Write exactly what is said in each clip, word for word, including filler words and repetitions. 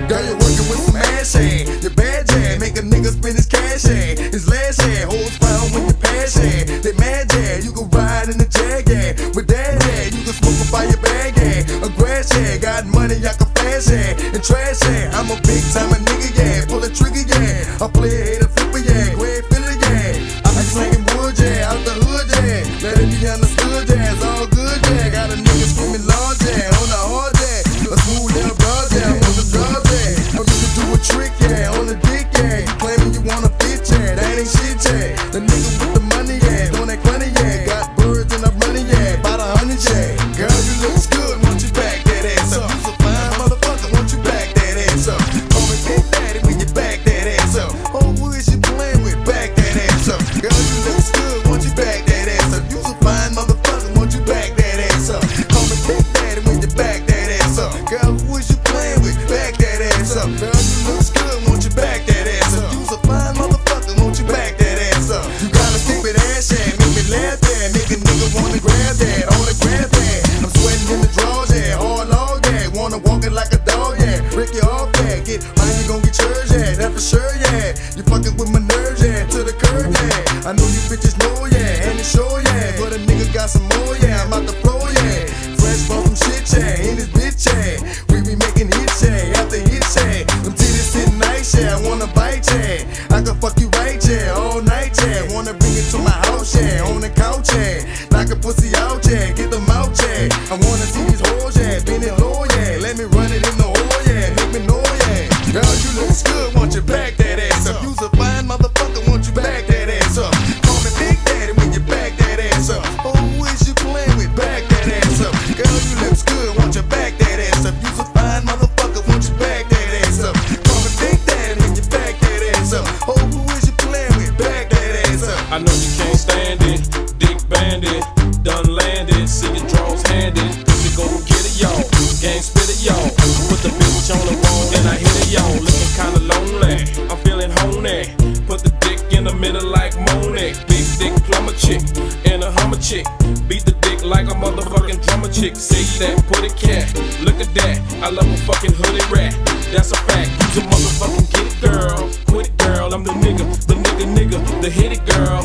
Girl, you're working with some ass hand. Your bad jam, make a nigga spend his cash hand. His last hand, holds round when you pass hand. They mad jam, you can ride in the jag hand. With that hand, you can smoke up by your bag hand. A grass hand, got money, I can flash hand. And trash hand, I'm a big time a nigga, yeah. Pull a trigger, yeah. I play a hater flipper, yeah. Go ahead, fill it, yeah. I be slanging wood, yeah. Out the hood, yeah. Let it be understood, yeah. It's all good, yeah. Got a nigga screaming large, yeah. On the hard, yeah. A smooth little broad, yeah. I'm on the drug, yeah. I'm just do a trick, yeah. On the dick, yeah. You claiming you want a bitch, yeah. That ain't shit, yeah. The nigga with the money, yeah. Doing that funny, yeah. Got birds and I'm running, yeah. About a hundred, yeah. Girl, you looks good, won't you back that ass up? You's a fine motherfucker, won't you back that ass up? Call me Big Daddy when you back that ass up. Oh, who is you playing with? Back that ass up. Girl, you looks good, won't you back that ass up? You's a fine motherfucker, won't you back that ass up? Call me Big Daddy when you back that ass up. Girl, who is you playing with? Back that ass up. Girl, you looks good, won't you back that ass up? You's a fine motherfucker, won't you back that ass up? You got a stupid ass, yeah, make me laugh, yeah. Make a nigga wanna grab that, on the grab that. I'm sweating in the drawers, yeah, hard log, yeah. Wanna walk it like a dog, yeah. Break you off, yeah. Get mine, you gon' get yours, yeah. That's for sure, yeah. You fucking with my nerves, yeah. To the curb, yeah. I know you bitches know, yeah. And it's sure, yeah. But a nigga got some more, yeah. I'm out the floor, yeah. Fresh from some shit, yeah. In this bitch, yeah. We be making hits, yeah. After hits, yeah. Them titties sitting nice, yeah. I wanna bite, yeah. I can fuck you right, yeah. All night, yeah. Wanna bring it to my house, yeah. On the couch, yeah. Knock a pussy out, yeah. Get them out, yeah. I wanna see these hoes, yeah. Bend it low, yeah. Let me run it in the hole, yeah. Make me know, yeah. Girl, you looks good, won't you back that ass up? You's a fine motherfucker, won't you back that ass up? Call me Big Daddy when you back that ass up. Oh, who is you playing with? Back that ass up. Girl, you looks good, won't you back that ass up? You's a fine motherfucker, won't you back that ass up? Call me Big Daddy when you back that ass up. Oh, who is you playing with? Back that ass up. I know you can't stand it, dick bandit, done landed, see your draws handed. Pussy go get it, y'all, gang spit it, y'all. Put the bitch on the wall, then I hit it, y'all. Looking kinda lonely, I'm feeling honey. Put the dick in the middle like Monet. Big dick plumber chick, and a hummer chick. Beat the dick like a motherfucking drummer chick. Say that, put it cat, look at that. I love a fucking hoodie rat, that's a fact. Use a motherfucking get it, girl. Quit it, girl, I'm the nigga, the nigga, nigga, the hit it, girl.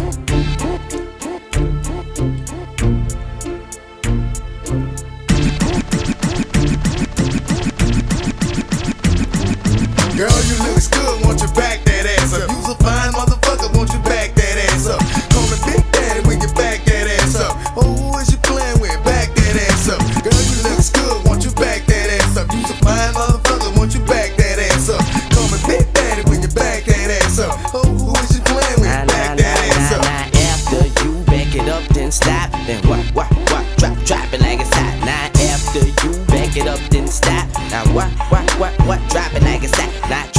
Girl, you looks good, won't you back that ass up? You's a fine motherfucker, won't you back that ass up? Call me Big Daddy when you back that ass up. Oh, who is you playing with? Back that ass up. Girl, you looks good, won't you back that ass up? You's a fine motherfucker, won't you back that ass up? Call me Big Daddy when you back that ass up. Oh, who is you playing with? Nah, Back nah, that nah, ass nah, up. nah. After you back it up, then stop. Then what, what, what? Drop, drop it like it's hot. Now after you back it up, then stop. Now what, what, what, what? Drop it like it's hot. Now